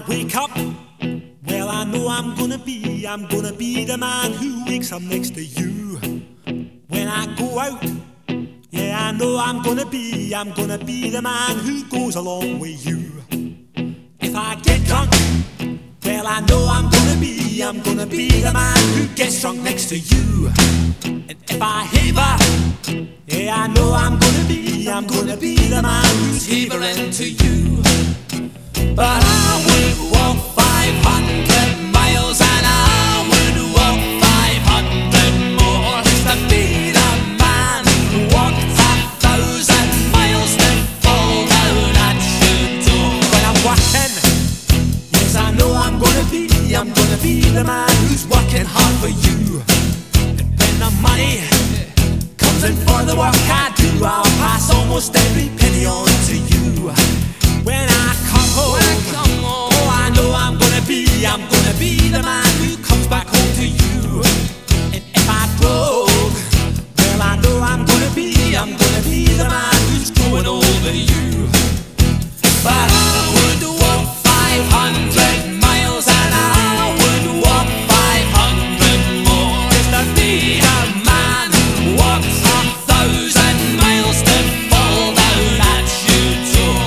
wake up, well, I know I'm gonna be the man who wakes up next to you. When I go out, yeah, I know I'm gonna be the man who goes along with you. If I get drunk, well, I know I'm gonna be the man who gets drunk next to you. And if I haver, yeah, I know I'm gonna be the man who's havering to you. But I would walk 500 miles and I would walk 500 more just to be the man who walked 1,000 miles to fall down at your door. When I'm working, yes, I know I'm gonna be the man who's working hard for you. And when the money comes in for the work I do, I'll pass almost every penny on to you. When I come home, oh, I know I'm gonna be the man who comes back home to you. And if I broke, well, I know I'm gonna be the man who's growing over you. But I would walk 500 miles and I would walk 500 more just to be the man who walks 1,000 miles to fall down at your door.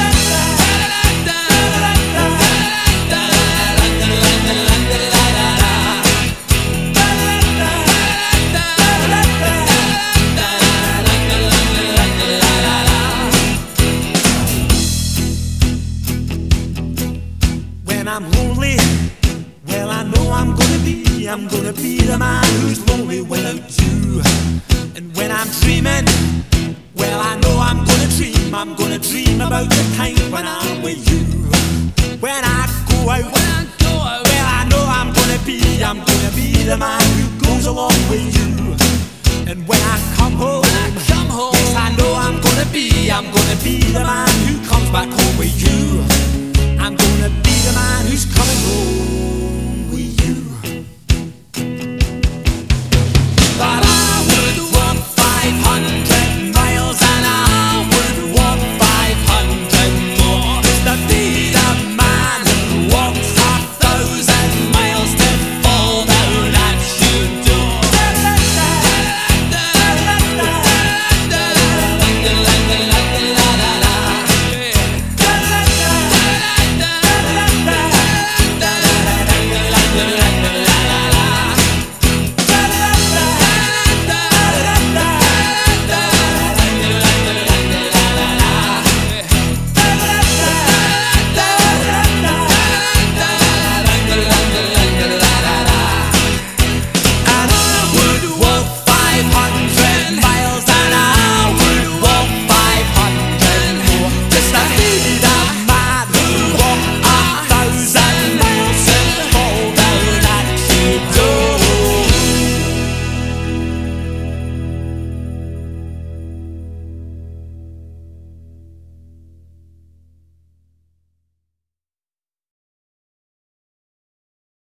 When I'm lonely, well, I know I'm gonna be the man who's lonely without you. And when I'm dreaming, well, I know I'm gonna dream about the time when I'm with you. When I go out, well, I know I'm gonna be the man who goes along with you. And when I come home, yes, I know I'm gonna be the man who comes back home with you. I'm gonna be the man who's coming home.